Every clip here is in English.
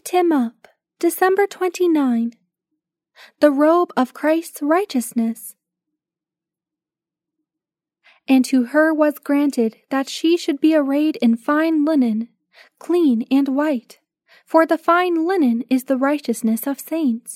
Lift him up. December 29. The robe of Christ's righteousness. And to her was granted that she should be arrayed in fine linen, clean and white, for the fine linen is the righteousness of saints.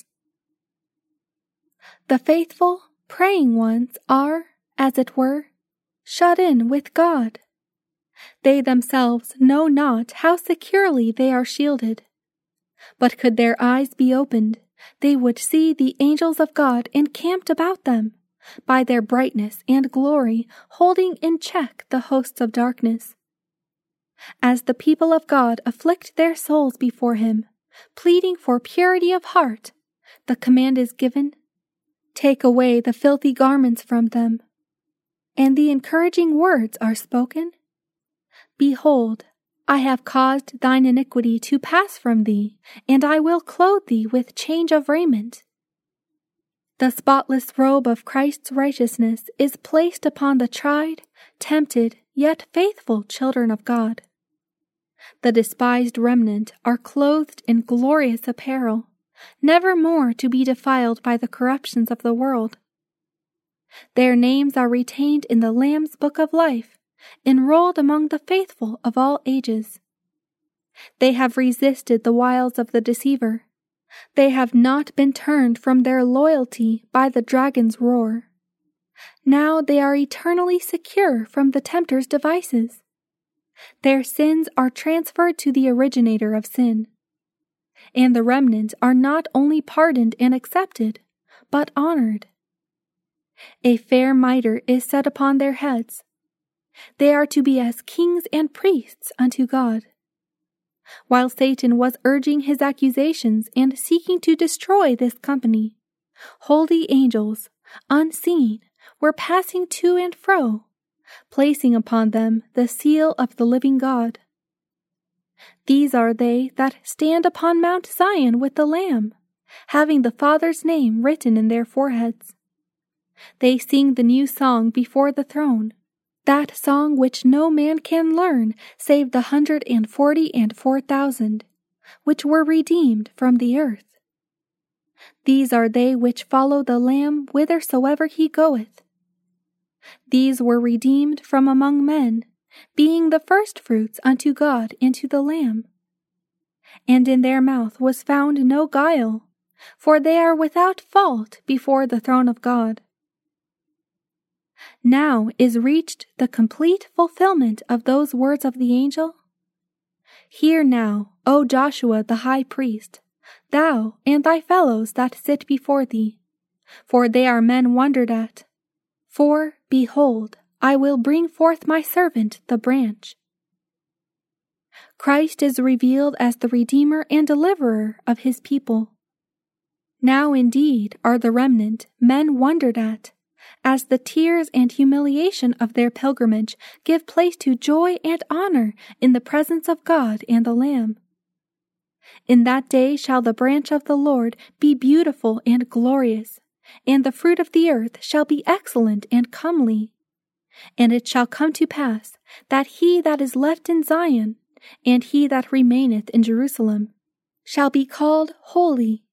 The faithful, praying ones are, as it were, shut in with God. They themselves know not how securely they are shielded. But could their eyes be opened, they would see the angels of God encamped about them, by their brightness and glory holding in check the hosts of darkness. As the people of God afflict their souls before him, pleading for purity of heart, the command is given, "Take away the filthy garments from them." And the encouraging words are spoken, "Behold, I have caused thine iniquity to pass from thee, and I will clothe thee with change of raiment." The spotless robe of Christ's righteousness is placed upon the tried, tempted, yet faithful children of God. The despised remnant are clothed in glorious apparel, never more to be defiled by the corruptions of the world. Their names are retained in the Lamb's book of life, enrolled among the faithful of all ages. They have resisted the wiles of the deceiver. They have not been turned from their loyalty by the dragon's roar. Now they are eternally secure from the tempter's devices. Their sins are transferred to the originator of sin. And the remnant are not only pardoned and accepted, but honored. A fair mitre is set upon their heads. They are to be as kings and priests unto God. While Satan was urging his accusations and seeking to destroy this company, holy angels, unseen, were passing to and fro, placing upon them the seal of the living God. These are they that stand upon Mount Zion with the Lamb, having the Father's name written in their foreheads. They sing the new song before the throne, that song which no man can learn save the 144,000, which were redeemed from the earth. These are they which follow the Lamb whithersoever he goeth. These were redeemed from among men, being the firstfruits unto God and to the Lamb. And in their mouth was found no guile, for they are without fault before the throne of God. Now is reached the complete fulfillment of those words of the angel. Hear now, O Joshua the high priest, thou and thy fellows that sit before thee, for they are men wondered at. For, behold, I will bring forth my servant the branch. Christ is revealed as the Redeemer and Deliverer of his people. Now indeed are the remnant men wondered at, as the tears and humiliation of their pilgrimage give place to joy and honor in the presence of God and the Lamb. In that day shall the branch of the Lord be beautiful and glorious, and the fruit of the earth shall be excellent and comely. And it shall come to pass that he that is left in Zion, and he that remaineth in Jerusalem, shall be called holy,